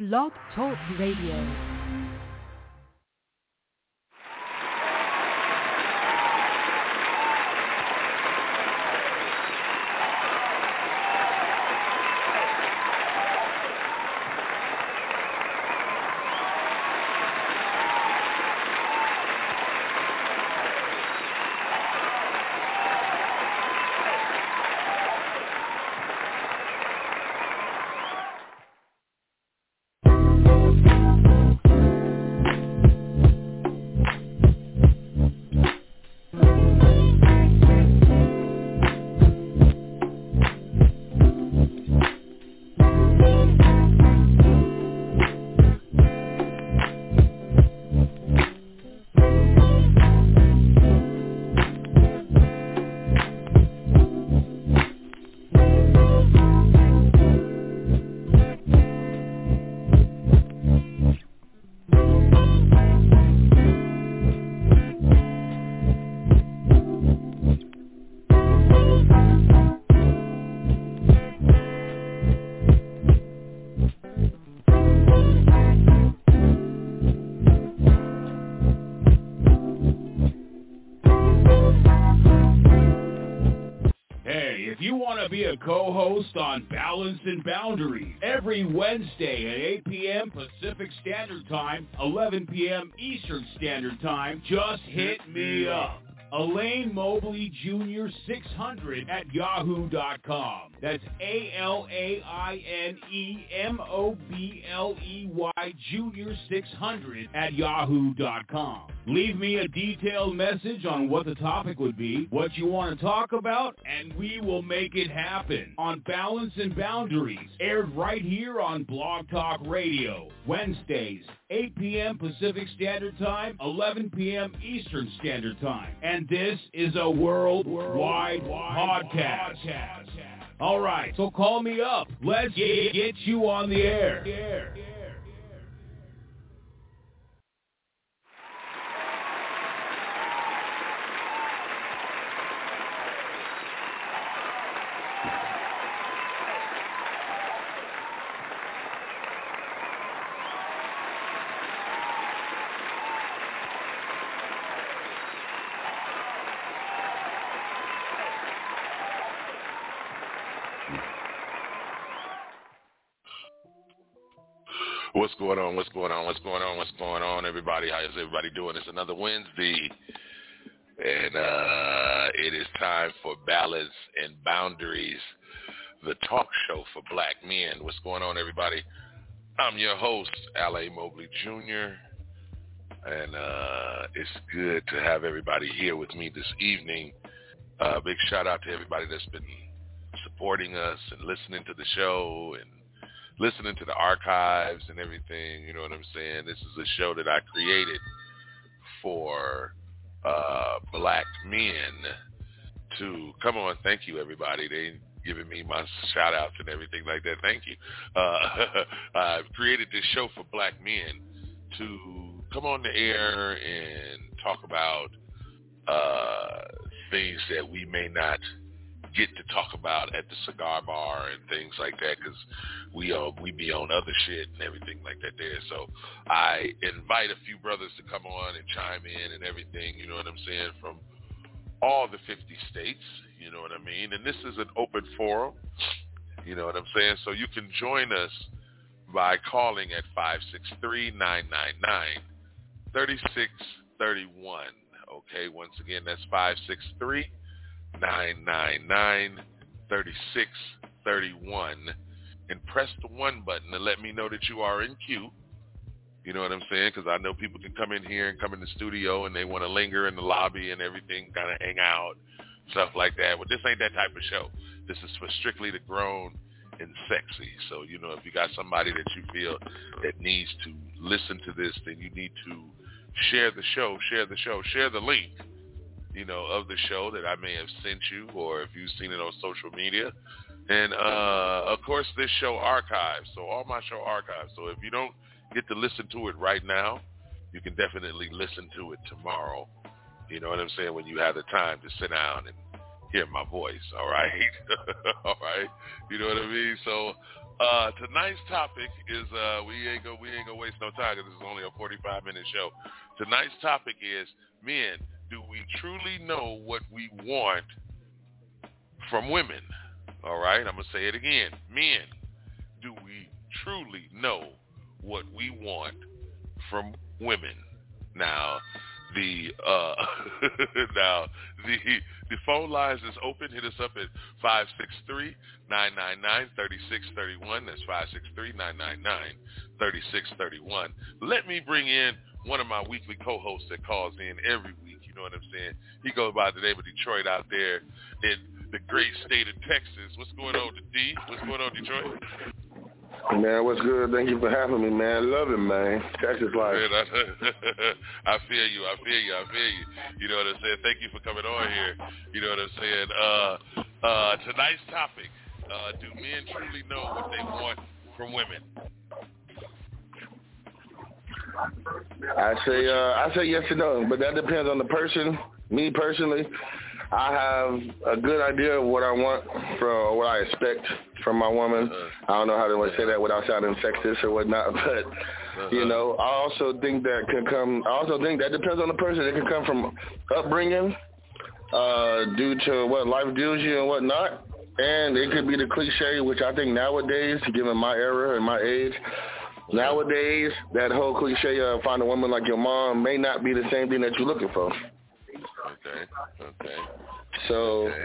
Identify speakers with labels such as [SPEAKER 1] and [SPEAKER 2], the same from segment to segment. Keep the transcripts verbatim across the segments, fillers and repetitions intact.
[SPEAKER 1] Blog Talk Radio.
[SPEAKER 2] Be a co-host on Balance and Boundaries every Wednesday at eight p.m. Pacific Standard Time, eleven p.m. Eastern Standard Time. Just hit me up. Elaine Mobley Junior six hundred at yahoo dot com. That's A L A I N E M O B L E Y Junior six hundred at yahoo dot com. Leave me a detailed message on what the topic would be, what you want to talk about, and we will make it happen on Balance and Boundaries, aired right here on Blog Talk Radio, Wednesdays, eight p.m. Pacific Standard Time, eleven p.m. Eastern Standard Time. And this is a worldwide podcast. podcast. All right, so call me up. Let's get, get you on the air.
[SPEAKER 3] What's going on? What's going on? What's going on? What's going on, everybody? How is everybody doing? It's another Wednesday, and uh, it is time for Balance and Boundaries, the talk show for black men. What's going on, everybody? I'm your host, L A Mobley Junior, and uh, it's good to have everybody here with me this evening. Uh, big shout out to everybody that's been supporting us and listening to the show and listening to the archives and everything, you know what I'm saying? This is a show that I created for uh, black men to, come on, thank you, everybody. They giving me my shout-outs and everything like that. Thank you. Uh, I've created this show for black men to come on the air and talk about uh, things that we may not get to talk about at the cigar bar and things like that, because we uh, we be on other shit and everything like that there. So I invite a few brothers to come on and chime in and everything, you know what I'm saying, from all the fifty states, you know what I mean? And this is an open forum, you know what I'm saying? So you can join us by calling at five six three, nine nine nine, three six three one. Okay, once again, that's five six three, nine nine nine, three six three one, and press the one button to let me know that you are in queue. You know what I'm saying? Because I know people can come in here and come in the studio and they want to linger in the lobby and everything, kind of hang out, stuff like that. But this ain't that type of show. This is for strictly the grown and sexy. So, you know, if you got somebody that you feel that needs to listen to this, then you need to share the show, share the show, share the link, you know, of the show that I may have sent you, or if you've seen it on social media. And, uh, of course, this show archives. So all my show archives. So if you don't get to listen to it right now, you can definitely listen to it tomorrow. You know what I'm saying? When you have the time to sit down and hear my voice, all right? All right? You know what I mean? So uh, tonight's topic is, uh, we ain't gonna, we ain't gonna waste no time because this is only a forty-five minute show. Tonight's topic is, men, do we truly know what we want from women? All right? I'm going to say it again. Men, do we truly know what we want from women? Now, the uh, now the the phone lines is open. Hit us up at five six three, nine nine nine, three six three one. That's five six three, nine nine nine, three six three one. Let me bring in one of my weekly co-hosts that calls in every week. You know what I'm saying? He goes by the name of Detroit out there in the great state of Texas. What's going on, D? What's going on, Detroit?
[SPEAKER 4] Man, what's good? Thank you for having me, man. Love it, man. Texas life.
[SPEAKER 3] Man, I, I feel you. I feel you. I feel you. You know what I'm saying? Thank you for coming on here. You know what I'm saying? Uh, uh, tonight's topic, uh, do men truly know what they want from women?
[SPEAKER 4] I say, uh, I say yes and no, but that depends on the person. Me personally, I have a good idea of what I want from, what I expect from my woman. Uh-huh. I don't know how to say that without sounding sexist or whatnot, but uh-huh. you know, I also think that can come. I also think that depends on the person. It can come from upbringing, uh, due to what life deals you and whatnot, and it could be the cliche, which I think nowadays, given my era and my age. Nowadays, that whole cliche of find a woman like your mom may not be the same thing that you're looking for.
[SPEAKER 3] Okay, okay.
[SPEAKER 4] So.
[SPEAKER 3] Okay.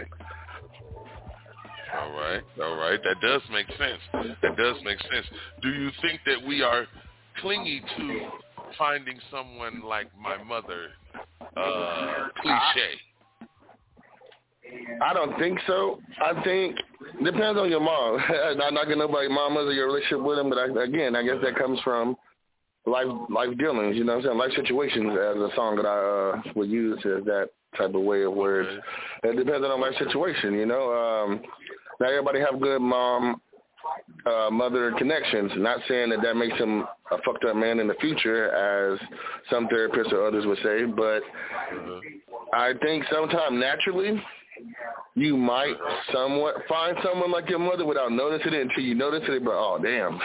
[SPEAKER 3] All right, all right. That does make sense. That does make sense. Do you think that we are clingy to finding someone like my mother, uh, cliche?
[SPEAKER 4] I don't think so. I think depends on your mom. I'm not gonna know about your mamas or your relationship with them, but I, again, I guess that comes from life life dealings. You know what I'm saying? Life situations, as a song that I uh, would use as that type of way of words. Okay. It depends on the life situation. You know, um, not everybody have good mom uh, mother connections. Not saying that that makes him a fucked up man in the future, as some therapists or others would say, but mm-hmm. I think sometime naturally you might somewhat find someone like your mother without noticing it until you notice it, but oh damn,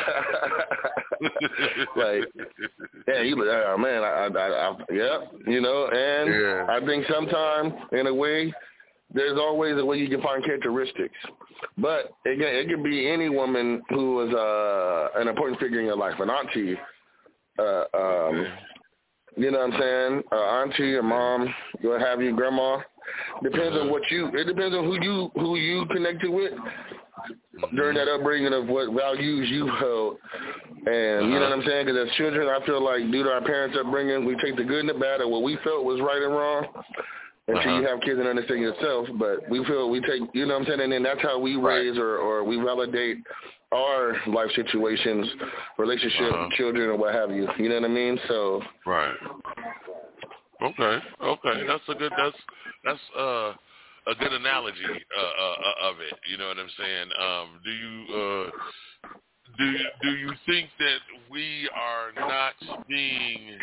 [SPEAKER 4] like yeah, you like oh man, I, I, I yeah, you know, and yeah. I think sometimes in a way there's always a way you can find characteristics, but again, it could be any woman who was uh, an important figure in your life, an auntie, uh, um, you know what I'm saying, uh, auntie, your mom, what have you, grandma. Depends on what you. It depends on who you who you connected with during that upbringing of what values you held, and you know what I'm saying. Because as children, I feel like due to our parents' upbringing, we take the good and the bad of what we felt was right and wrong until uh-huh. you have kids and understand yourself. But we feel we take, you know what I'm saying, and then that's how we
[SPEAKER 3] right.
[SPEAKER 4] raise or, or we validate our life situations, relationship, uh-huh. children, or what have you. You know what I mean? So
[SPEAKER 3] right. Okay, okay, that's a good that's that's uh, a good analogy uh, uh, of it. You know what I'm saying? Um, do you uh, do you, do you think that we are not being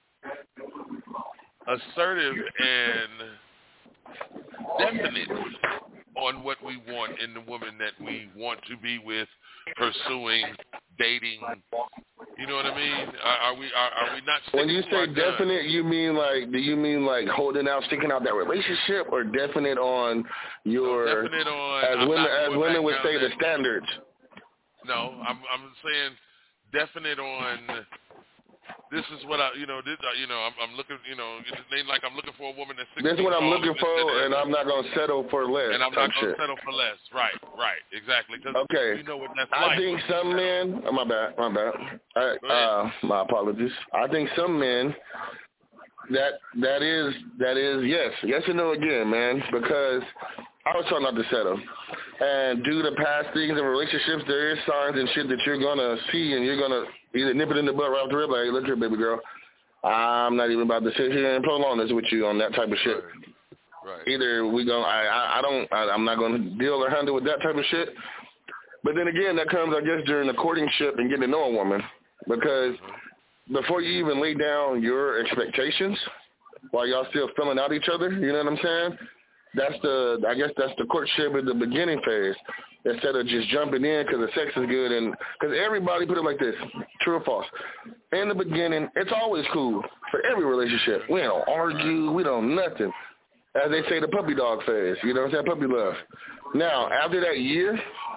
[SPEAKER 3] assertive and definite on what we want in the woman that we want to be with, pursuing, dating? You know what I mean? Are, are we are, are we not?
[SPEAKER 4] When you say definite, you mean like? Do you mean like holding out, sticking out that relationship, or definite on your?
[SPEAKER 3] No, definite on.
[SPEAKER 4] As
[SPEAKER 3] I'm
[SPEAKER 4] women, as women would say,
[SPEAKER 3] that,
[SPEAKER 4] the standards.
[SPEAKER 3] No, I'm I'm saying definite on. This is what I, you know, this, uh, you know, I'm, I'm looking, you know, it ain't like I'm looking for a woman that's sixteen.
[SPEAKER 4] This is what I'm looking for, and I'm not gonna settle for less.
[SPEAKER 3] And I'm not gonna
[SPEAKER 4] shit.
[SPEAKER 3] settle for less. Right, right, exactly.
[SPEAKER 4] Okay.
[SPEAKER 3] You know what that's
[SPEAKER 4] I
[SPEAKER 3] like.
[SPEAKER 4] think some men. Oh, my bad. My bad. I, uh, my apologies. I think some men. That that is that is yes, yes and no again, man. Because I was trying not to settle, and due to past things in relationships, there is signs and shit that you're gonna see, and you're gonna either nip it in the butt right off the rib, like, hey, look here, baby girl, I'm not even about to sit here and prolong this with you on that type of shit.
[SPEAKER 3] Right. Right.
[SPEAKER 4] Either we gonna, I, I, I don't, I, I'm not gonna deal or handle with that type of shit. But then again, that comes, I guess, during the courtship and getting to know a woman, because before you even lay down your expectations, while y'all still filling out each other, you know what I'm saying? that's the, I guess that's the courtship in the beginning phase. Instead of just jumping in because the sex is good. And because everybody, put it like this, true or false, in the beginning, it's always cool for every relationship. We don't argue. We don't nothing. As they say, the puppy dog phase. You know what I'm saying? Puppy love. Now, after that year,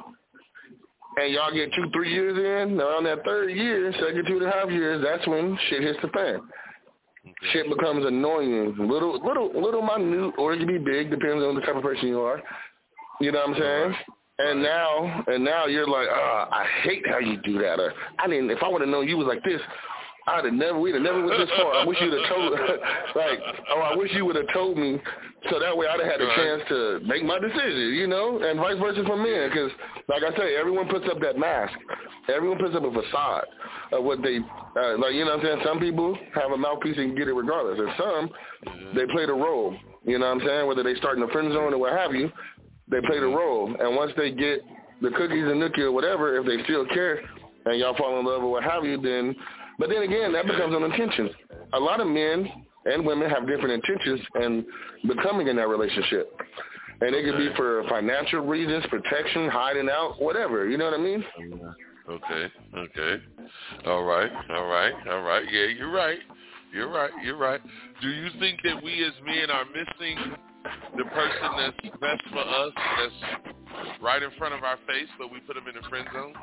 [SPEAKER 4] and y'all get two, three years in, now on that third year, second two and a half years, that's when shit hits the fan. Shit becomes annoying, little, little, little minute, or it can be big, depends on the type of person you are. You know what I'm saying? And now, and now you're like, oh, I hate how you do that. Or I didn't. If I would have known you was like this, I'd have never. We'd have never went this far. I wish you'd have told. like, oh, I wish you would have told me, so that way I'd have had a chance to make my decision. You know, and vice versa for men. Because, like I say, everyone puts up that mask. Everyone puts up a facade of what they uh, like. You know what I'm saying? Some people have a mouthpiece and get it regardless, and some they play the role. You know what I'm saying? Whether they start in the friend zone or what have you. They play the role, and once they get the cookies and nookie or whatever, if they still care and y'all fall in love or what have you, then, but then again, that becomes an intention. A lot of men and women have different intentions in becoming in that relationship. And it could be for financial reasons, protection, hiding out, whatever. You know what I mean?
[SPEAKER 3] Okay, okay. All right, all right, all right. Yeah, you're right. You're right, you're right. Do you think that we as men are missing the person that's best for us, that's right in front of our face, but we put them in the friend zone?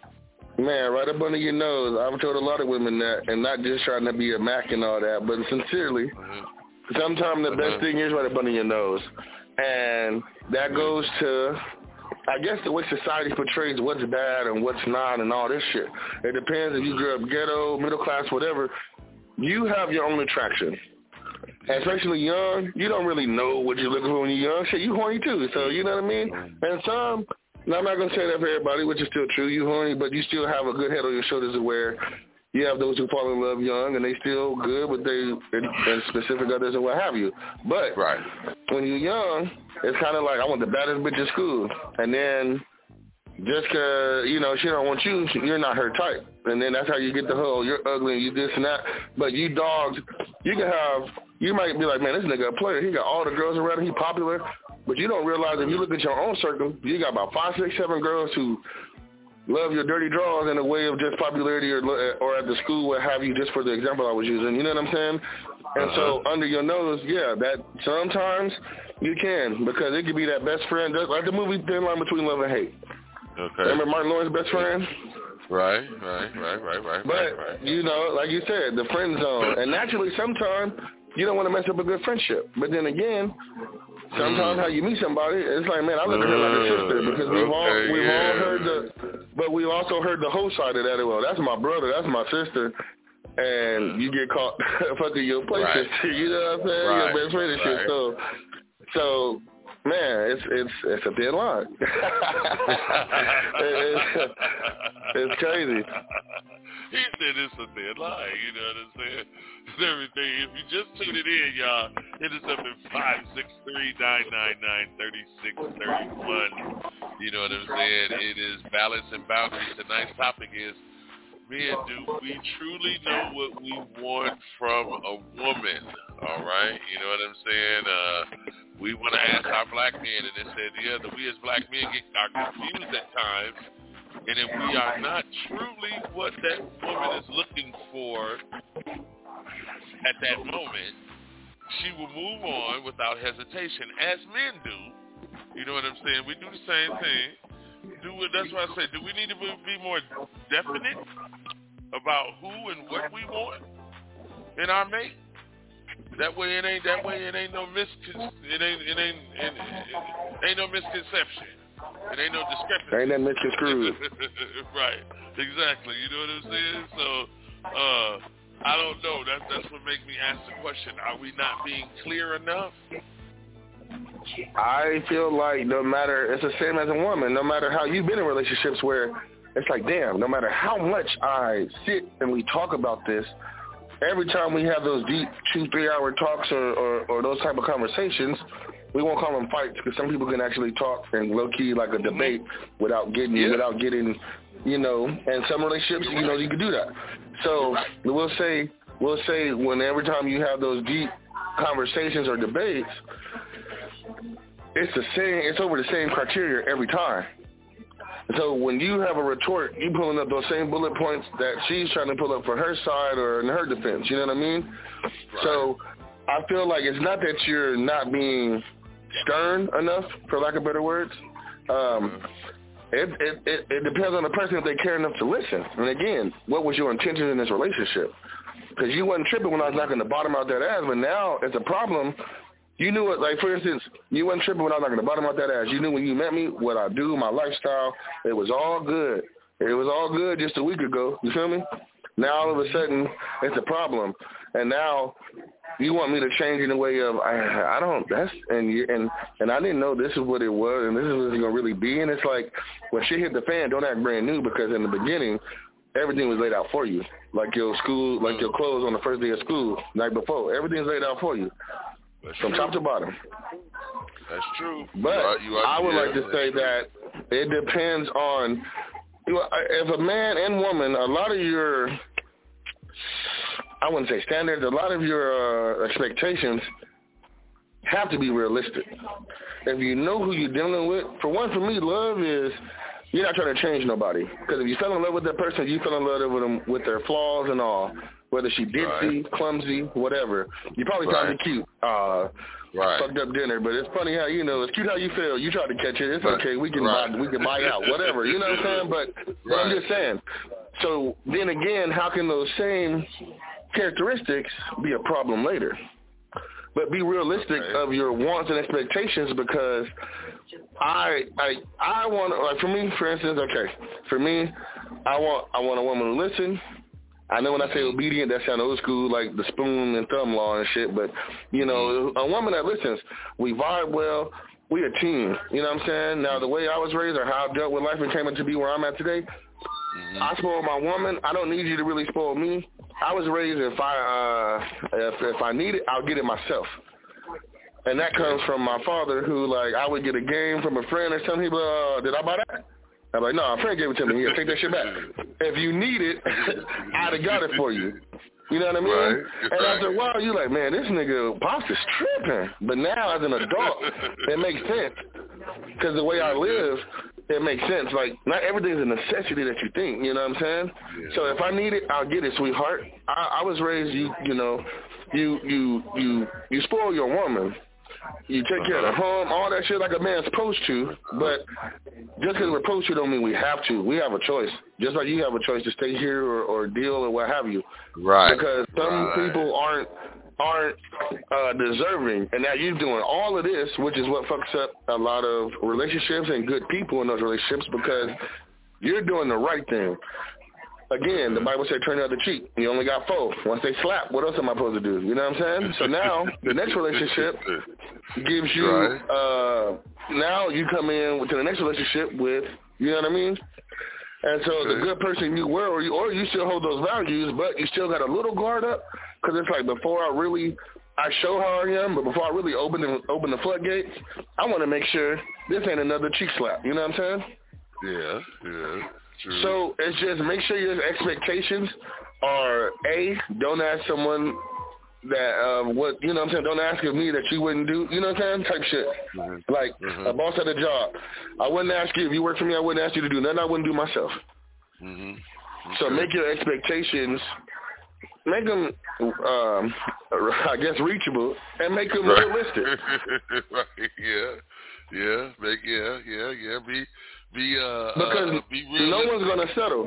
[SPEAKER 4] Man, right up under your nose. I've told a lot of women that, and not just trying to be a Mac and all that, but sincerely, mm-hmm. sometimes the best mm-hmm. thing is right up under your nose. And that mm-hmm. goes to, I guess, the way society portrays what's bad and what's not and all this shit. It depends if you grew up ghetto, middle class, whatever. You have your own attraction. Especially young, you don't really know what you're looking for when you're young. Shit, you horny too, so you know what I mean? And some, now I'm not going to say that for everybody, which is still true, you horny, but you still have a good head on your shoulders to where you have those who fall in love young and they still good, but they, and, and specific others and what have you. But right. when you're young, it's kind of like, I want the baddest bitch in school. And then just because, you know, she don't want you, you're not her type. And then that's how you get the whole, you're ugly and you this and that. But you dogs, you can have, you might be like, man, this nigga a player. He got all the girls around him. He popular. But you don't realize if you look at your own circle, you got about five, six, seven girls who love your dirty draws in a way of just popularity or or at the school, what have you, just for the example I was using. You know what I'm saying? And uh-huh. so under your nose, yeah, that sometimes you can, because it could be that best friend, like the movie Thin Line Between Love and Hate. Okay. Remember Martin Lawrence's best friend?
[SPEAKER 3] Right, right, right, right, right.
[SPEAKER 4] But,
[SPEAKER 3] right, right.
[SPEAKER 4] you know, like you said, the friend zone. And naturally, sometimes you don't want to mess up a good friendship. But then again, sometimes mm. how you meet somebody, it's like, man, I look at her like a sister, because we've all we've yeah. all heard the, but we've also heard the whole side of that. Well, that's my brother, that's my sister, and you get caught fucking your play right. sister. You know what I'm saying? Right. Your best friend and right. shit. So, so. Man, it's it's it's a thin line. it's, it's crazy.
[SPEAKER 3] He said it's a thin line. You know what I'm saying? It's everything. If you just tuned it in, y'all, hit us up at five six three, nine nine nine, three six three one. You know what I'm saying? It is balance and boundaries. Tonight's topic is, men, do we truly know what we want from a woman? All right? You know what I'm saying? Uh, we want to ask our black men, and they said, yeah, that we as black men get are confused at times, and if we are not truly what that woman is looking for at that moment, she will move on without hesitation, as men do. You know what I'm saying? We do the same thing. Do it, that's why I say, do we need to be more definite about who and what we want in our mate? That way it ain't that way it ain't no miscon it ain't it ain't it, it ain't no misconception. It ain't no discrepancy.
[SPEAKER 4] Ain't that misconstrued.
[SPEAKER 3] Right. Exactly. You know what I'm saying? So uh I don't know. That's that's what makes me ask the question. Are we not being clear enough?
[SPEAKER 4] I feel like no matter, it's the same as a woman, no matter how you've been in relationships where it's like, damn, no matter how much I sit and we talk about this, every time we have those deep two, three-hour talks or, or, or those type of conversations, we won't call them fights, because some people can actually talk and low-key like a debate without getting, yeah. without getting, you know, and some relationships, you know, you can do that. So we'll say, we'll say when every time you have those deep conversations or debates, it's the same. It's over the same criteria every time. So when you have a retort, you pulling up those same bullet points that she's trying to pull up for her side or in her defense. You know what I mean? Right. So I feel like it's not that you're not being stern enough, for lack of better words. Um, it, it, it, it depends on the person if they care enough to listen. And again, what was your intention in this relationship? Because you wasn't tripping when I was knocking the bottom out that ass, but now it's a problem. You knew it, like, for instance, you wasn't tripping when I was knocking the bottom out that ass. You knew when you met me, what I do, my lifestyle, it was all good. It was all good just a week ago. You feel me? Now, all of a sudden, it's a problem. And now you want me to change in the way of, I, I don't, that's, and, you, and and I didn't know this is what it was, and this is what it's going to really be. And it's like, when shit hit the fan, don't act brand new, because in the beginning, everything was laid out for you. Like your school, like your clothes on the first day of school, night before. Everything's laid out for you. That's from true. Top to bottom.
[SPEAKER 3] That's true.
[SPEAKER 4] But
[SPEAKER 3] you are, you are,
[SPEAKER 4] I would
[SPEAKER 3] yeah,
[SPEAKER 4] like to say true. that it depends on, you know, if a man and woman, a lot of your, I wouldn't say standards, a lot of your uh, expectations have to be realistic. If you know who you're dealing with, for one, for me, love is, you're not trying to change nobody. Because if you fell in love with that person, you fell in love with them with their flaws and all. Whether she ditzy, right. clumsy, whatever. You probably right. found it cute. Uh, right. Fucked up dinner, but it's funny how, you know, it's cute how you feel. You try to catch it. It's right. okay. We can right. buy, we can buy out, whatever. You know what I'm saying? But, but right. I'm just saying. So then again, how can those same characteristics be a problem later? But be realistic okay. of your wants and expectations, because I I I want, like, for me, for instance, okay, for me, I want I want a woman to listen. I know when I say obedient, that sounds old school, like the spoon and thumb law and shit, but, you know, a woman that listens, we vibe well, we a team, you know what I'm saying? Now, the way I was raised or how I dealt with life and came into be where I'm at today, mm-hmm. I spoil my woman. I don't need you to really spoil me. I was raised, if I uh, if, if I need it, I'll get it myself. And that comes from my father, who, like, I would get a game from a friend or something, he'd be like, uh, did I buy that? I'm like, no, a friend gave it to me. Here, take that shit back. If you need it, I'd have got it for you. You know what I mean? Right. And right. after a while, you're like, man, this nigga Pops is tripping. But now, as an adult, it makes sense. Because the way I live, it makes sense. Like, not everything's a necessity that you think. You know what I'm saying? Yeah. So if I need it, I'll get it, sweetheart. I, I was raised, you you know, you you you you spoil your woman. You take care of the home, all that shit like a man's supposed to, but just because we're supposed to don't mean we have to. We have a choice. Just like you have a choice to stay here or, or deal or what have you. Right. Because some right. people aren't aren't uh, deserving, and now you're doing all of this, which is what fucks up a lot of relationships and good people in those relationships, because you're doing the right thing. Again, the Bible said turn the other cheek. You only got four. Once they slap, what else am I supposed to do? You know what I'm saying? So now the next relationship gives you, right. uh, now you come in to the next relationship with, you know what I mean? And so the good person you were, or you, or you still hold those values, but you still got a little guard up, because it's like before I really, I show how I am, but before I really open the, open the floodgates, I want to make sure this ain't another cheek slap. You know what I'm saying?
[SPEAKER 3] Yeah, yeah. True. So
[SPEAKER 4] it's just make sure your expectations are, A, don't ask someone that, um, what, you know what I'm saying, don't ask of me that you wouldn't do, you know what I'm saying, type shit. Mm-hmm. Like, mm-hmm. a boss at a job. I wouldn't ask you, if you work for me, I wouldn't ask you to do nothing I wouldn't do myself. Mm-hmm. Okay. So make your expectations, make them, um, I guess, reachable, and make them right. realistic.
[SPEAKER 3] Right, yeah. Yeah, make, yeah, yeah, yeah, be... Be, uh,
[SPEAKER 4] because
[SPEAKER 3] uh, be
[SPEAKER 4] no one's going to settle.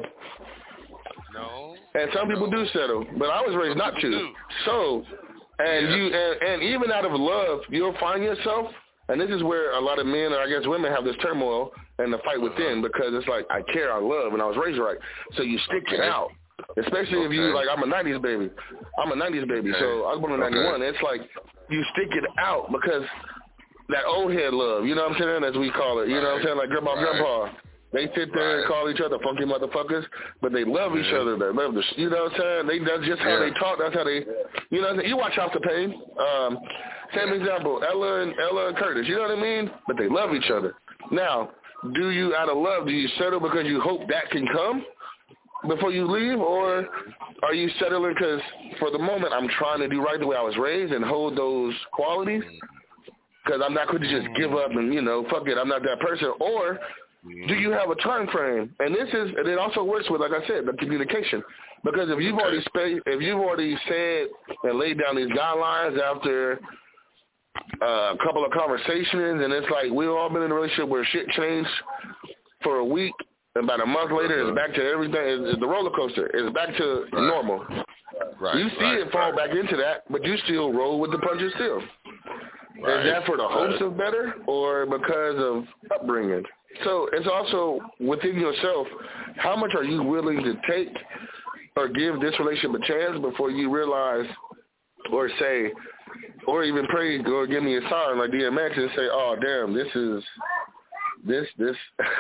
[SPEAKER 3] No.
[SPEAKER 4] And some
[SPEAKER 3] no.
[SPEAKER 4] people do settle, but I was raised
[SPEAKER 3] some
[SPEAKER 4] not to.
[SPEAKER 3] Do.
[SPEAKER 4] So, and
[SPEAKER 3] yeah.
[SPEAKER 4] you, and, and even out of love, you'll find yourself, and this is where a lot of men, or I guess women, have this turmoil and the fight within, because it's like, I care, I love, and I was raised right. So you stick okay. it out. Especially okay. if you, like, I'm a nineties baby. I'm a nineties baby, okay. so I was born in ninety-one. Okay. It's like, you stick it out, because that old head love, you know what I'm saying, as we call it. You right. know what I'm saying, like grandma, right. grandpa. They sit there right. and call each other funky motherfuckers, but they love yeah. each other. They love the, you know what I'm saying? They, that's just how yeah. they talk. That's how they, you know what I'm saying? You watch House of Pain. Um, same yeah. example, Ella and Ella and Curtis. You know what I mean? But they love each other. Now, do you, out of love, do you settle because you hope that can come before you leave, or are you settling because for the moment I'm trying to do right the way I was raised and hold those qualities? because I'm not going to just give up and, you know, fuck it, I'm not that person. Or do you have a time frame? And this is, and it also works with, like I said, the communication. Because if you've already spe- if you've already said and laid down these guidelines after uh, a couple of conversations, and it's like we've all been in a relationship where shit changed for a week, and about a month later, it's back to everything. It's the roller coaster. It's back to right. normal. Right. You see right. it fall right. back into that, but you still roll with the punches still. Right. Is that for the hopes of better or because of upbringing? So it's also within yourself, how much are you willing to take or give this relationship a chance before you realize or say, or even pray or give me a sign like D M X and say, oh, damn, this is, this, this,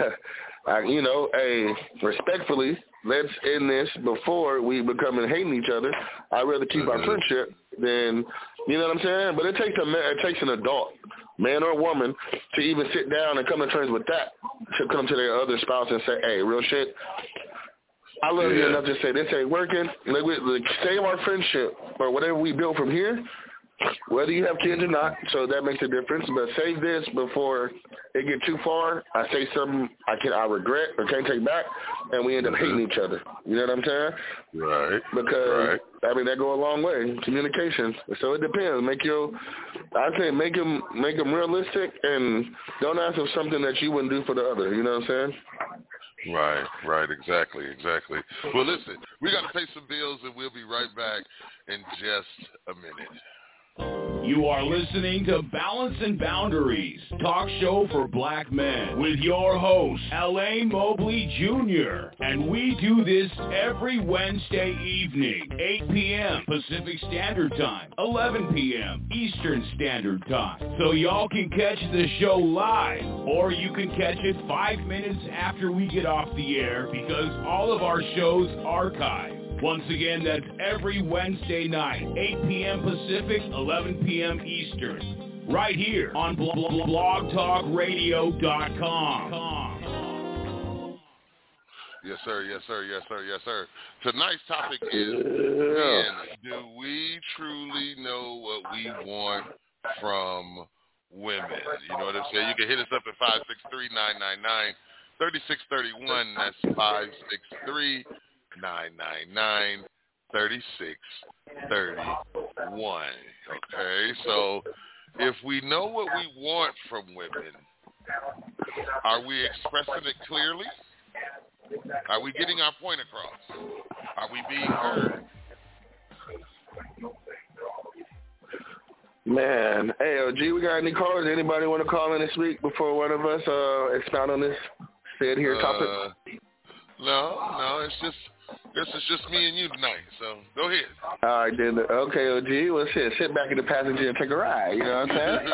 [SPEAKER 4] I, you know, hey, respectfully, let's end this before we become and hating each other. I'd rather keep our friendship than, you know what I'm saying? But it takes a it takes an adult, man or woman, to even sit down and come to terms with that, to come to their other spouse and say, hey, real shit, I love yeah. you enough to say this ain't working. Like, we, like, save our friendship or whatever we build from here, whether you have kids or not, so that makes a difference. But save this before it get too far. I say something I can I regret or can't take back, and we end up hating each other. You know what I'm saying?
[SPEAKER 3] Right.
[SPEAKER 4] Because
[SPEAKER 3] right.
[SPEAKER 4] I mean that go a long way. Communication. So it depends. Make your I say make them make them realistic, and don't ask for something that you wouldn't do for the other. You know what I'm saying?
[SPEAKER 3] Right, right, exactly, exactly. Well, listen, we got to pay some bills, and we'll be right back in just a minute.
[SPEAKER 2] You are listening to Balance and Boundaries, talk show for black men, with your host, L A. Mobley Junior And we do this every Wednesday evening, eight p.m. Pacific Standard Time, eleven p.m. Eastern Standard Time. So y'all can catch the show live, or you can catch it five minutes after we get off the air, because all of our shows archive. Once again, that's every Wednesday night, eight p.m. Pacific, eleven p.m. Eastern, right here on blog talk radio dot com.
[SPEAKER 3] Yes, sir, yes, sir, yes, sir, yes, sir. Tonight's topic is, man, do we truly know what we want from women? You know what I'm saying? You can hit us up at five six three, nine nine nine, three six three one. That's five six three, nine nine nine, three six three one. Okay, so if we know what we want from women, are we expressing it clearly? Are we getting our point across? Are we being heard?
[SPEAKER 4] Man, hey, O G, we got any callers? Anybody want to call in this week before one of us uh, expound on this said here topic?
[SPEAKER 3] Uh, no, no, it's just this is just me and you tonight. So go ahead.
[SPEAKER 4] All right, then. Okay, O G. Well, shit, sit back in the passenger and take a ride. You know what I'm saying?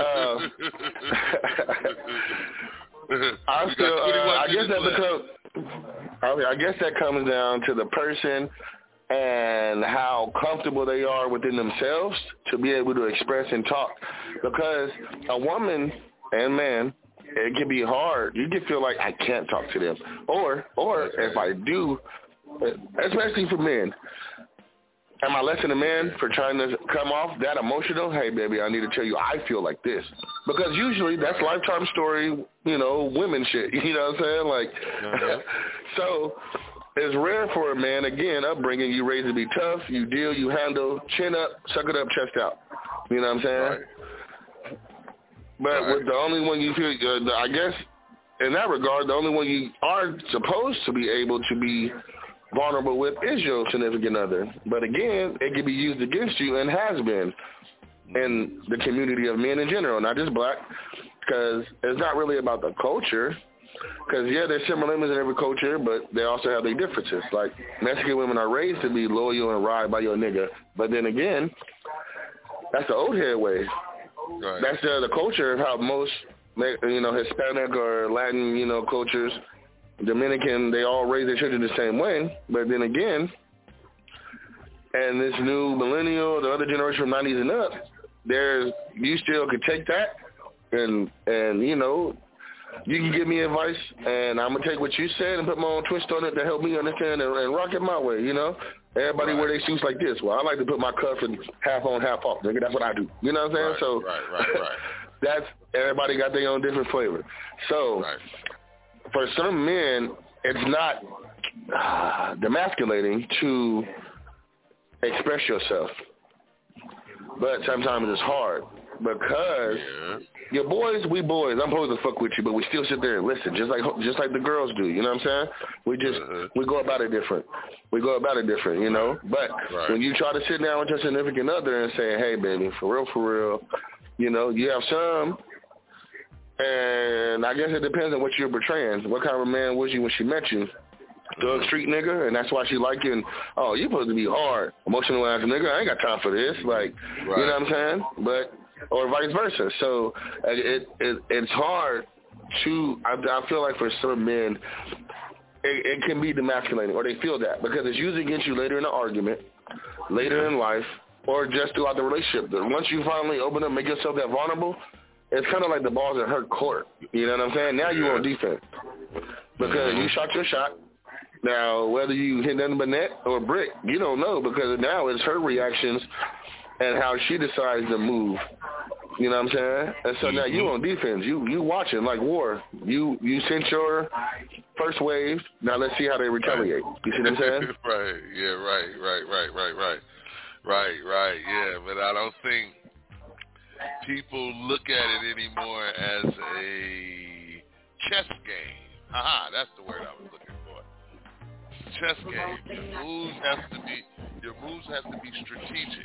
[SPEAKER 4] uh, I still, uh, I guess that becomes. I guess that comes down to the person and how comfortable they are within themselves to be able to express and talk. Because a woman and man, it can be hard. You can feel like I can't talk to them. Or, or okay. if I do, especially for men, am I less than a man for trying to come off that emotional? Hey, baby, I need to tell you I feel like this. Because usually that's lifetime story, you know, women shit. You know what I'm saying? Like, uh-huh. So it's rare for a man, again, upbringing, you raised to be tough, you deal, you handle, chin up, suck it up, chest out. You know what I'm saying?
[SPEAKER 3] Right.
[SPEAKER 4] But
[SPEAKER 3] right.
[SPEAKER 4] with the only one you feel, uh, I guess, in that regard, the only one you are supposed to be able to be vulnerable with is your significant other. But again, it can be used against you and has been in the community of men in general, not just black, because it's not really about the culture. Because, yeah, there's similar elements in every culture, but they also have their differences. Like, Mexican women are raised to be loyal and ride by your nigga. But then again, that's the old head way. Right. That's the, the culture of how most, you know, Hispanic or Latin, you know, cultures, Dominican, they all raise their children the same way. But then again, and this new millennial, the other generation from nineties and up, there's, you still could take that and, and you know, you can give me advice, and I'm going to take what you said and put my own twist on it to help me understand and, and rock it my way, you know? Everybody right. wear their suits like this. Well, I like to put my cuffs in half on, half off, nigga. That's what I do. You know what I'm saying?
[SPEAKER 3] Right,
[SPEAKER 4] so,
[SPEAKER 3] right, right, right.
[SPEAKER 4] that's everybody got their own different flavor. So
[SPEAKER 3] right.
[SPEAKER 4] for some men, it's not uh, demasculating to express yourself, but sometimes it's hard because
[SPEAKER 3] yeah.
[SPEAKER 4] your boys, we boys, I'm supposed to fuck with you, but we still sit there and listen, just like just like the girls do. You know what I'm saying? We just uh-huh. we go about it different. We go about it different, you know. But
[SPEAKER 3] right.
[SPEAKER 4] when you try to sit down with your significant other and say, "Hey, baby, for real, for real," you know, you have some. And I guess it depends on what you're portraying. What kind of a man was you when she met you? Thug street nigga, and that's why she liking, oh, you supposed to be hard, emotional ass nigga. I ain't got time for this. Like, right. you know what I'm saying? But, or vice versa. So it, it it's hard to, I, I feel like for some men, it, it can be demasculating, or they feel that, because it's used against you later in the argument, later in life, or just throughout the relationship. Once you finally open up, make yourself that vulnerable, it's kind of like the ball's in her court. You know what I'm saying? Now you on defense because mm-hmm. you shot your shot. Now, whether you hit nothing but net or brick, you don't know, because now it's her reactions and how she decides to move. You know what I'm saying? And so mm-hmm. now you on defense. You you watching like war. You you sent your first wave. Now let's see how they retaliate. You see what I'm saying?
[SPEAKER 3] Right. Yeah. Right. Right. Right. Right. Right. Right. Right. Yeah. But I don't think people look at it anymore as a chess game. Haha, that's the word I was looking for. Chess game. Your moves have to be your moves have to be strategic.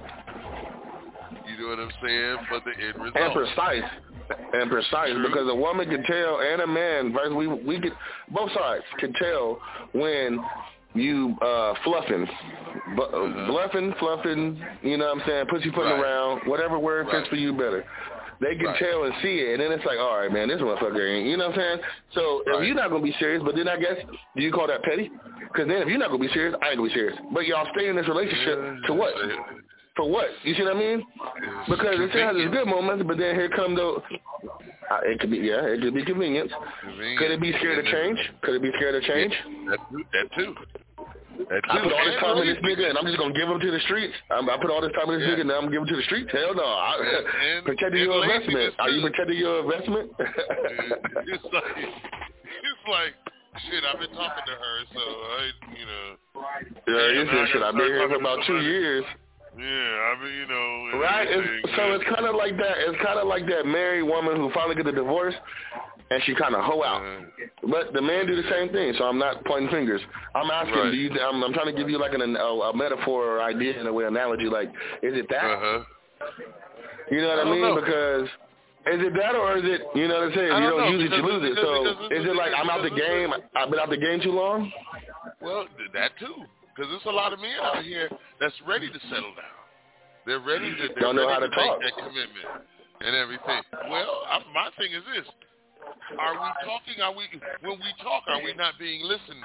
[SPEAKER 3] You know what I'm saying? For the end result.
[SPEAKER 4] And precise. And precise. True. Because a woman can tell, and a man, we we can, both sides can tell when you uh, fluffing, bu- uh-huh. bluffing, fluffing, you know what I'm saying, pussy putting right. around, whatever word fits right. for you better. They can right. tell and see it, and then it's like, all right, man, this motherfucker ain't, you know what I'm saying? So right. if you're not going to be serious, but then I guess, do you call that petty? Because then if you're not going to be serious, I ain't going to be serious. But y'all stay in this relationship yeah, to what? For what? You see what I mean? It's because it has its good moments, but then here come the, uh, it could be, yeah, it could be convenience. convenience. Could it be scared of change? Could it be scared of change?
[SPEAKER 3] Yeah, that, that too. That too.
[SPEAKER 4] I put all this time in this nigga, and I'm just gonna give him to the streets. I'm, I put all this time in this yeah. nigga, and now I'm giving him to the streets. Hell no! I, and, protecting and your investment. Are you protecting your investment?
[SPEAKER 3] it's like, it's like, shit. I've been talking to her, so I, you know.
[SPEAKER 4] Yeah, you said shit. I've been here for about two years.
[SPEAKER 3] Yeah, I mean, you know.
[SPEAKER 4] Right. It's, so it's kind of like that. It's kind of like that married woman who finally get a divorce, and she kind of hoe out. Uh, but the man do the same thing, so I'm not pointing fingers. I'm asking, right. do you? I'm, I'm trying to give you like an, a, a metaphor or idea in a way, analogy. Like, is it that?
[SPEAKER 3] Uh-huh.
[SPEAKER 4] You know what I, I mean? Know. Because is it that, or is it? You know what I'm saying? If you don't, don't use it, you lose it. So is it like I'm out the game? I've been out the game too long?
[SPEAKER 3] Well, that too. Because there's a lot of men out here that's ready to settle down. They're ready to. They're
[SPEAKER 4] don't know
[SPEAKER 3] ready
[SPEAKER 4] how to,
[SPEAKER 3] to
[SPEAKER 4] talk.
[SPEAKER 3] make that commitment and everything. Well, I, my thing is this. Are we talking? Are we when we talk? Are we not being listened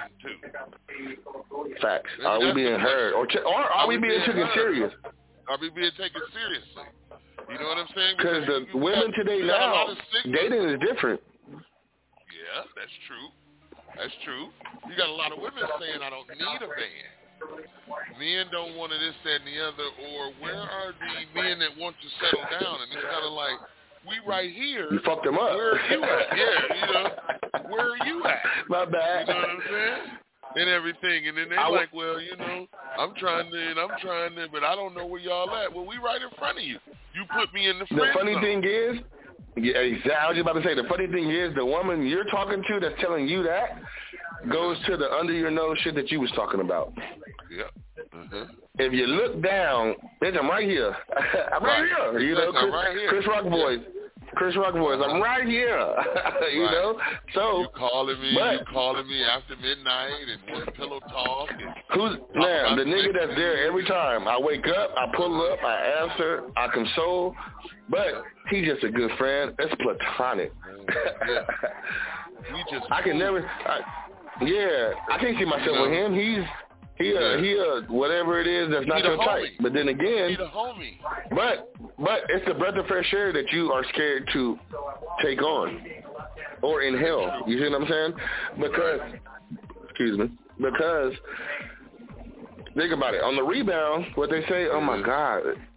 [SPEAKER 3] to?
[SPEAKER 4] Facts. Maybe are we being heard, or, or are, are we being, being taken serious?
[SPEAKER 3] Are we being taken seriously? You know what I'm saying?
[SPEAKER 4] Because the you, women have, today now, dating is different.
[SPEAKER 3] Yeah, that's true. That's true. You got a lot of women saying, "I don't need a man." Men don't want to this, that, and the other. Or where are the men that want to settle down? And it's kind of like, we right here.
[SPEAKER 4] You fucked them up.
[SPEAKER 3] Where are you at? Yeah, you know. Where are you at?
[SPEAKER 4] My bad.
[SPEAKER 3] You know what I'm saying? And everything. And then they're w- like, well, you know, I'm trying to, and I'm trying to, but I don't know where y'all at. Well, we right in front of you. You put me in the friend
[SPEAKER 4] The funny
[SPEAKER 3] zone.
[SPEAKER 4] thing is, yeah, exactly. I was just about to say, the funny thing is, the woman you're talking to that's telling you that goes to the under your nose shit that you was talking about.
[SPEAKER 3] Yeah. Mm-hmm.
[SPEAKER 4] If you look down, bitch, I'm right here. I'm right, right here. You know, Chris,
[SPEAKER 3] right here.
[SPEAKER 4] Chris Rock voice. Yeah. Chris Rock voice. I'm right here. you
[SPEAKER 3] right.
[SPEAKER 4] know, so
[SPEAKER 3] you calling me,
[SPEAKER 4] but,
[SPEAKER 3] you calling me after midnight and one pillow talk. And
[SPEAKER 4] who's man? The nigga that's there every time. I wake up, I pull up, I answer, I console, but he's just a good friend. It's platonic.
[SPEAKER 3] Yeah. We just.
[SPEAKER 4] I can never. I, yeah, I can't see myself you know, with him. He's. He a, he a, whatever it is that's not your type. But then again,
[SPEAKER 3] he the homie.
[SPEAKER 4] but but it's the breath of fresh air that you are scared to take on or inhale. You see what I'm saying? Because, excuse me, because think about it. On the rebound, what they say, oh my God,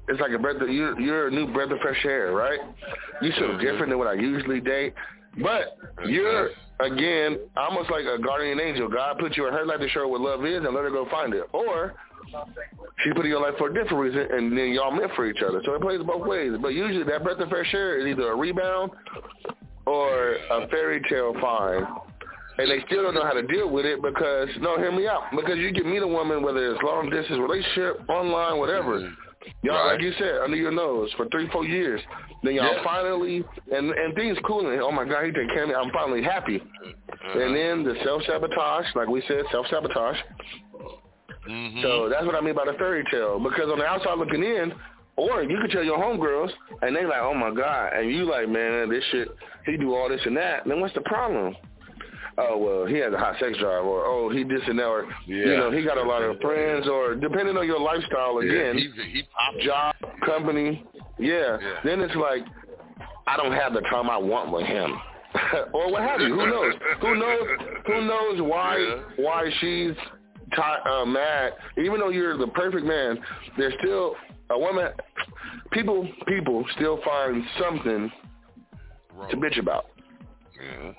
[SPEAKER 4] it's like a breath of, you're, you're a new breath of fresh air, right? You feel mm-hmm. different than what I usually date. But you're, again, almost like a guardian angel. God put you in her life to show her what love is and let her go find it. Or she put in your life for a different reason, and then y'all meant for each other. So it plays both ways. But usually that breath of fresh air is either a rebound or a fairy tale find. And they still don't know how to deal with it because, no, hear me out. Because you can meet a woman, whether it's long-distance relationship, online, whatever. Y'all, right. like you said, under your nose for three, four years. Then y'all yeah. finally, and, and things cool. And, oh, my God, he take care of me. I'm finally happy. Uh-huh. And then the self-sabotage, like we said, self-sabotage. Mm-hmm. So that's what I mean by the fairy tale. Because on the outside looking in, or you could tell your homegirls, and they like, oh, my God. And you like, man, this shit, he do all this and that. Then what's the problem? Oh, well, he has a hot sex drive, or, oh, he this and that, or, yeah. you know, he got a lot of friends, or depending on your lifestyle, again, yeah, he, he job, company, yeah. yeah. Then it's like, I don't have the time I want with him. Or what have you. Who knows? Who knows Who knows why yeah. why she's t- uh, mad? Even though you're the perfect man, there's still a woman, people, people still find something Wrong. to bitch about.
[SPEAKER 3] Yeah.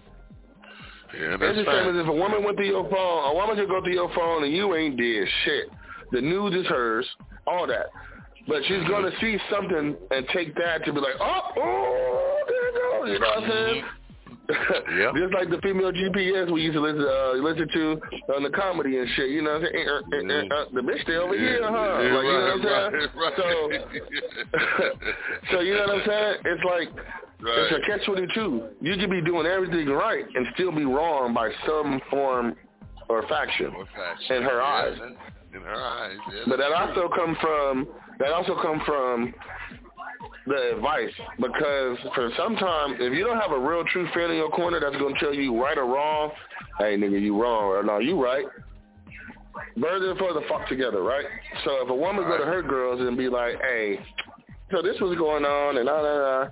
[SPEAKER 3] Yeah, that's
[SPEAKER 4] it's the same as if a woman went through your phone, a woman could go through your phone and you ain't did shit. The news is hers, all that. But she's going to see something and take that to be like, oh, oh there it goes. You know what I'm saying? Yep. Just like the female G P S we used to listen, uh, listen to on the comedy and shit. You know what I'm saying? Uh, uh, uh, the bitch stay over yeah. here, huh? Yeah, like, right, you know what I'm saying? Right, right. So, so, you know what I'm saying? It's like, right. it's a catch twenty-two. You could be doing everything right and still be wrong by some form or faction, or faction. in her yeah, eyes.
[SPEAKER 3] In her eyes, yeah.
[SPEAKER 4] But that
[SPEAKER 3] true.
[SPEAKER 4] also come from that also come from the advice, because for sometimes if you don't have a real true friend in your corner that's gonna tell you right or wrong, hey nigga, you wrong, or no, you right. Birds and feathers fuck together, right? So if a woman right. go to her girls and be like, hey, so this was going on and da da da.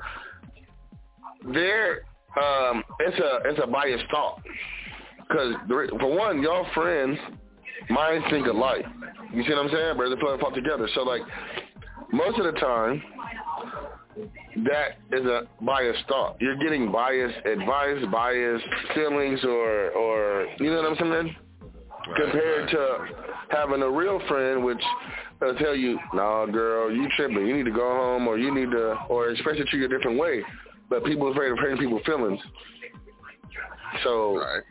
[SPEAKER 4] There, um, it's a it's a biased thought, because for one, y'all friends, minds think alike. You see what I'm saying? Birds and feathers flock together. So like, most of the time, that is a biased thought. You're getting biased advice, biased feelings, or or you know what I'm saying? Right, Compared right. to having a real friend, which will tell you, nah, girl, you tripping. You need to go home, or you need to, or express it to you a different way. But people are afraid of hurting people's feelings. So,
[SPEAKER 3] right.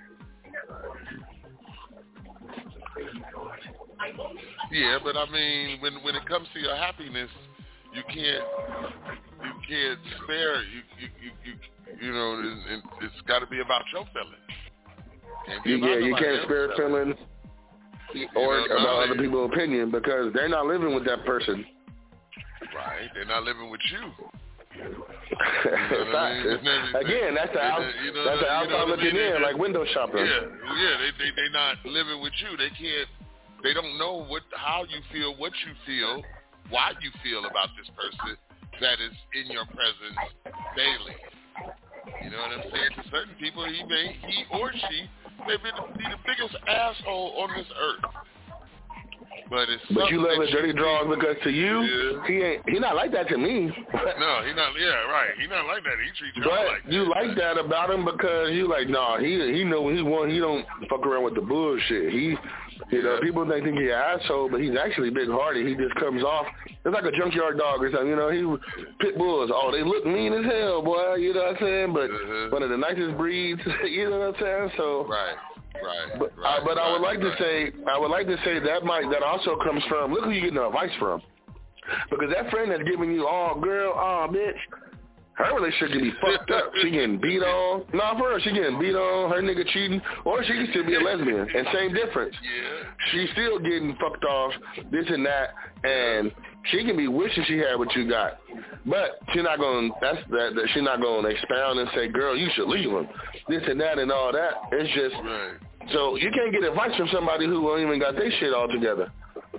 [SPEAKER 3] yeah, but I mean, when when it comes to your happiness, you can't you can't spare you you you you, you know it, it's got to be about your feelings. Can't be
[SPEAKER 4] yeah,
[SPEAKER 3] about
[SPEAKER 4] you can't spare feelings, feelings or you know, about other people's opinion, because they're not living with that person.
[SPEAKER 3] Right, they're not living with you. You know
[SPEAKER 4] I mean? Again, that's the out, you know, that's the outside you know looking I mean? in, like window shopping.
[SPEAKER 3] Yeah, yeah, they they they not living with you. They can't. They don't know what how you feel, what you feel, why you feel about this person that is in your presence daily. You know what I'm saying? To certain people, he may he or she may be the, be the biggest asshole on this earth. But it's
[SPEAKER 4] but you love his dirty drawers because to you, yeah. he ain't he not like that to me.
[SPEAKER 3] No, he not. Yeah, right. He not like that. He treats you
[SPEAKER 4] but
[SPEAKER 3] like that.
[SPEAKER 4] you like that about him because you like, nah, he he know what he want. He don't fuck around with the bullshit. He, you know, people think he's an asshole, but he's actually big hearted. He just comes off. It's like a junkyard dog or something. You know, he pit bulls. Oh, they look mean as hell, boy. You know what I'm saying? But uh-huh. one of the nicest breeds. You know what I'm saying? So
[SPEAKER 3] right. Right,
[SPEAKER 4] but,
[SPEAKER 3] right,
[SPEAKER 4] uh, but
[SPEAKER 3] right,
[SPEAKER 4] I would like
[SPEAKER 3] right.
[SPEAKER 4] to say, I would like to say that might that also comes from. Look who you getting the advice from, because that friend that's giving you, oh girl, oh bitch, her relationship can be fucked up. She getting beat on. No, for her, she getting beat on. Her nigga cheating, or she can still be a lesbian, and same difference.
[SPEAKER 3] Yeah.
[SPEAKER 4] She's still getting fucked off, this and that, and she can be wishing she had what you got, but she's not gonna. That's that. that she's not gonna expound and say, girl, you should leave him, this and that and all that. It's just.
[SPEAKER 3] Right.
[SPEAKER 4] So you can't get advice from somebody who don't even got their shit all together.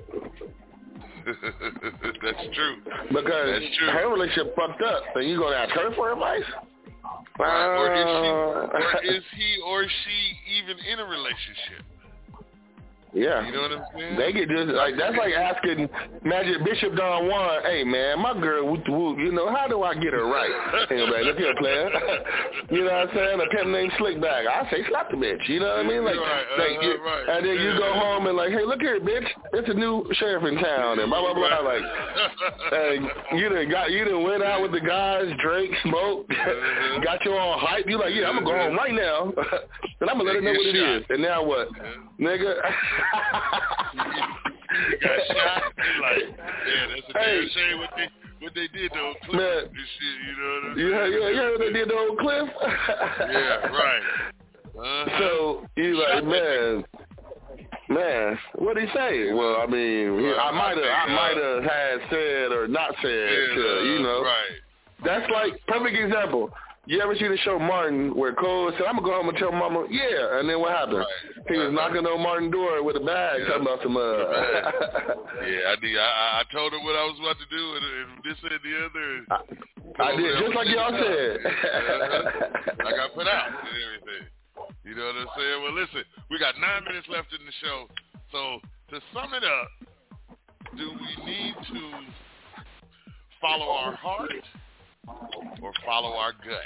[SPEAKER 3] That's true.
[SPEAKER 4] Because
[SPEAKER 3] That's true.
[SPEAKER 4] her relationship fucked up, and you gonna ask her for advice?
[SPEAKER 3] Right.
[SPEAKER 4] Uh,
[SPEAKER 3] or is she, or is he, or she even in a relationship?
[SPEAKER 4] Yeah.
[SPEAKER 3] You know what I'm saying?
[SPEAKER 4] They get just like that's like asking Magic Bishop Don Juan, hey man, my girl whoop whoop, you know, how do I get her right? And he'll be like, look here, player. You know what I'm saying? A pimp named Slickback. I say slap the bitch, you know what I mean? Like,
[SPEAKER 3] right, uh,
[SPEAKER 4] like you,
[SPEAKER 3] right.
[SPEAKER 4] and then you go home and like, hey, look here, bitch, it's a new sheriff in town and blah blah blah. Like, and you done got you done went out with the guys, drank, smoked,
[SPEAKER 3] uh-huh.
[SPEAKER 4] got you all hype. You like, yeah, I'm gonna go home right now, and I'm gonna let her know what it is. And now what, nigga?
[SPEAKER 3] You got shot. You like, yeah, that's a
[SPEAKER 4] hey.
[SPEAKER 3] damn shame what they what they did to old Cliff.
[SPEAKER 4] Man,
[SPEAKER 3] This shit, you know what I'm
[SPEAKER 4] yeah,
[SPEAKER 3] saying?
[SPEAKER 4] yeah, yeah, what they did to old Cliff.
[SPEAKER 3] Yeah, right. Uh-huh.
[SPEAKER 4] So you like, man, man, what'd he say? Well, I mean, well, I might have, I might have had said or not said
[SPEAKER 3] yeah,
[SPEAKER 4] to, you know.
[SPEAKER 3] Right.
[SPEAKER 4] That's like perfect example. You ever see the show Martin where Cole said, I'm going to go home and tell Mama, yeah, and then what happened?
[SPEAKER 3] Right.
[SPEAKER 4] He was knocking on Martin's door with a bag, yeah. talking about some, uh...
[SPEAKER 3] yeah, I did. I, I told him what I was about to do, and, and this and the other.
[SPEAKER 4] I, I did, just like y'all said.
[SPEAKER 3] Yeah, I got put out and everything. You know what I'm saying? Well, listen, we got nine minutes left in the show. So, to sum it up, do we need to follow our heart or follow our gut?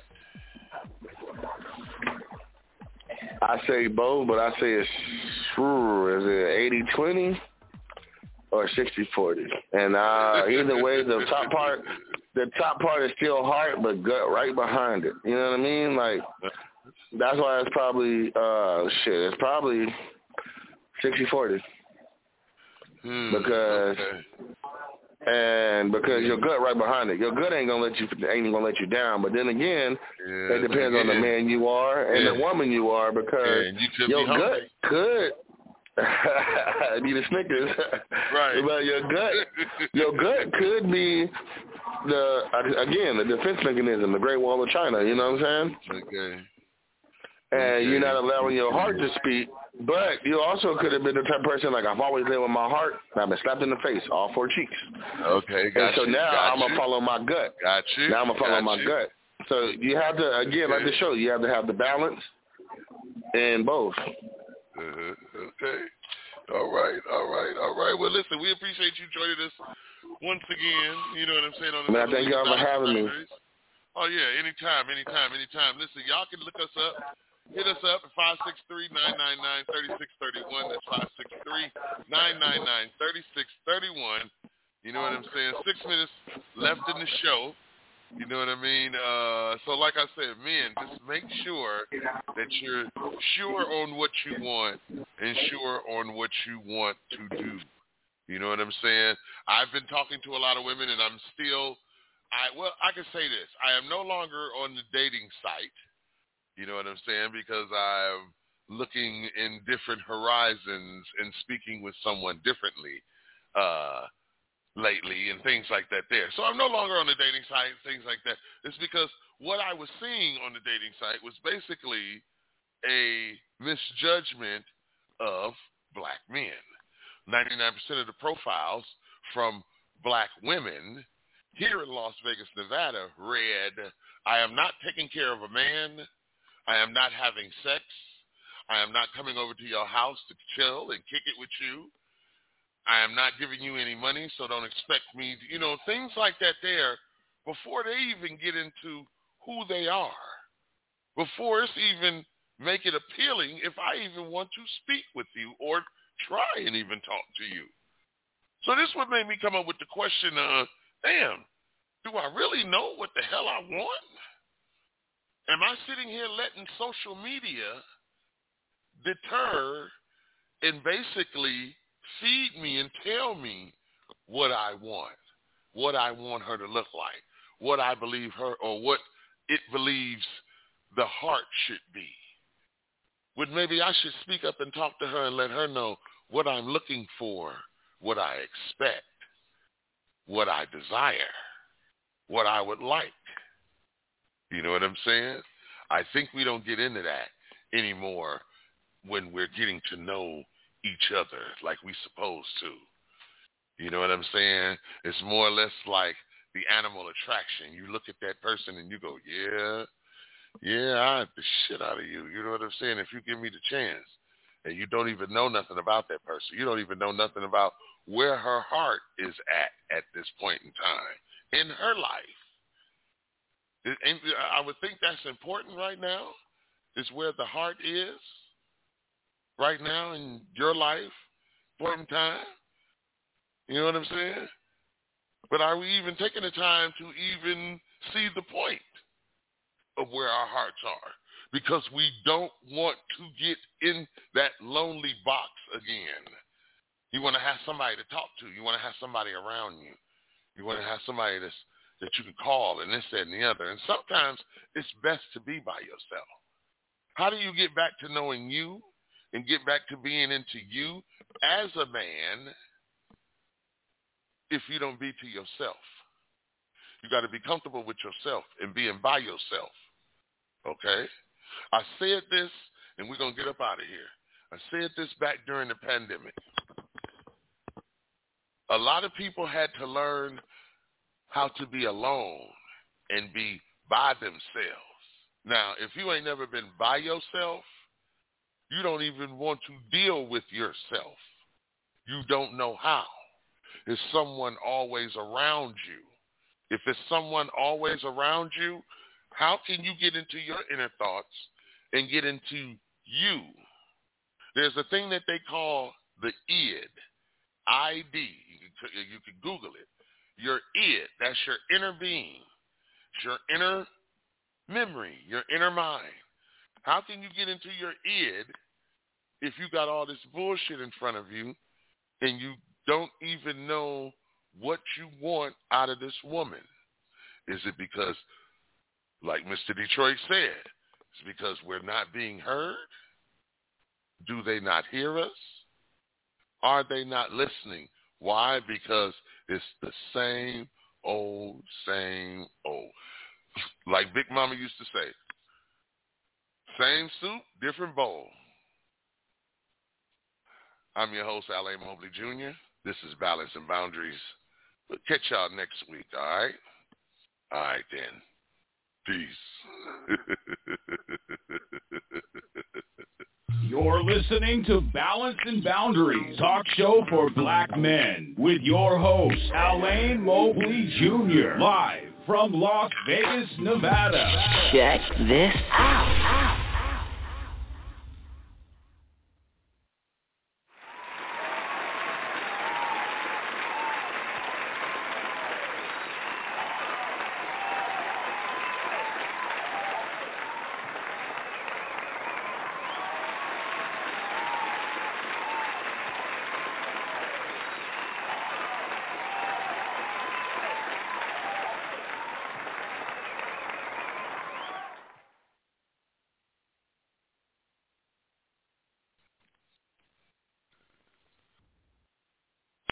[SPEAKER 4] I say both, but I say it's, is it eighty twenty or sixty forty? And uh, either way, the top part, the top part is still heart, but gut right behind it. You know what I mean? Like, that's why it's probably, uh, shit, it's probably sixty forty.
[SPEAKER 3] Hmm,
[SPEAKER 4] because...
[SPEAKER 3] okay.
[SPEAKER 4] And because your gut right behind it, your gut ain't gonna let you ain't gonna let you down. But then again,
[SPEAKER 3] yeah,
[SPEAKER 4] it depends
[SPEAKER 3] yeah.
[SPEAKER 4] on the man you are and
[SPEAKER 3] yeah.
[SPEAKER 4] the woman you are, because
[SPEAKER 3] yeah, you
[SPEAKER 4] your
[SPEAKER 3] be
[SPEAKER 4] gut could be the Snickers,
[SPEAKER 3] right?
[SPEAKER 4] But your gut, your gut could be the again the defense mechanism, the Great Wall of China. You know what I'm saying?
[SPEAKER 3] Okay.
[SPEAKER 4] And
[SPEAKER 3] okay.
[SPEAKER 4] you're not allowing your heart to speak. But you also could have been the type of person like, I've always lived with my heart, and I've been slapped in the face, all four cheeks.
[SPEAKER 3] Okay, got
[SPEAKER 4] and so
[SPEAKER 3] you.
[SPEAKER 4] now
[SPEAKER 3] got
[SPEAKER 4] I'm going to follow my gut.
[SPEAKER 3] Got you.
[SPEAKER 4] Now I'm going to follow
[SPEAKER 3] got
[SPEAKER 4] my
[SPEAKER 3] you.
[SPEAKER 4] gut. So you have to, again,
[SPEAKER 3] okay.
[SPEAKER 4] like the show, you have to have the balance in both.
[SPEAKER 3] Uh, okay. All right, all right, all right. Well, listen, we appreciate you joining us once again. You know what I'm saying? On
[SPEAKER 4] Man, I thank y'all for having me.
[SPEAKER 3] Oh, yeah, anytime, anytime, anytime. Listen, y'all can look us up. Hit us up at five six three, nine nine nine, three six three one. That's five six three, nine nine nine, three six three one. You know what I'm saying? Six minutes left in the show. You know what I mean? Uh, so like I said, men, just make sure that you're sure on what you want and sure on what you want to do. You know what I'm saying? I've been talking to a lot of women, and I'm still, I well, I can say this. I am no longer on the dating site. You know what I'm saying? Because I'm looking in different horizons and speaking with someone differently uh, lately and things like that there. So I'm no longer on the dating site, things like that. It's because what I was seeing on the dating site was basically a misjudgment of black men. ninety-nine percent of the profiles from black women here in Las Vegas, Nevada read, I am not taking care of a man. I am not having sex. I am not coming over to your house to chill and kick it with you. I am not giving you any money, so don't expect me to, you know, things like that there before they even get into who they are, before it's even make it appealing if I even want to speak with you or try and even talk to you. So this would make me come up with the question, uh, damn, do I really know what the hell I want? Am I sitting here letting social media deter and basically feed me and tell me what I want, what I want her to look like, what I believe her or what it believes the heart should be? Would maybe I should speak up and talk to her and let her know what I'm looking for, what I expect, what I desire, what I would like. You know what I'm saying? I think we don't get into that anymore when we're getting to know each other like we're supposed to. You know what I'm saying? It's more or less like the animal attraction. You look at that person and you go, yeah, yeah, I have the shit out of you. You know what I'm saying? If you give me the chance. and you don't even know nothing about that person. You don't even know nothing about where her heart is at at this point in time in her life. And I would think that's important right now, is where the heart is right now in your life, point in time. You know what I'm saying? But are we even taking the time to even see the point of where our hearts are? Because we don't want to get in that lonely box again. You want to have somebody to talk to. You want to have somebody around you. You want to have somebody that's, that you can call and this, that, and the other. And sometimes it's best to be by yourself. How do you get back to knowing you and get back to being into you as a man if you don't be to yourself? You got to be comfortable with yourself and being by yourself. Okay? I said this, and we're going to get up out of here. I said this back during the pandemic. A lot of people had to learn how to be alone and be by themselves. Now, if you ain't never been by yourself, you don't even want to deal with yourself. You don't know how. Is someone always around you? If it's someone always around you, how can you get into your inner thoughts and get into you? There's a thing that they call the id, I D. You can, you can Google it. Your id, that's your inner being. It's your inner memory, your inner mind. How can you get into your id if you got all this bullshit in front of you and you don't even know what you want out of this woman? Is it because, like Mister Detroit said, it's because we're not being heard? Do they not hear us? Are they not listening? Why? Because it's the same old, same old. Like Big Mama used to say, same soup, different bowl. I'm your host, Alain Mobley Junior This is Balance and Boundaries. We'll catch y'all next week, all right? All right, then. Peace.
[SPEAKER 2] You're listening to Balance and Boundaries, talk show for black men, with your host, Alain Mobley Junior, live from Las Vegas, Nevada.
[SPEAKER 5] Check this out.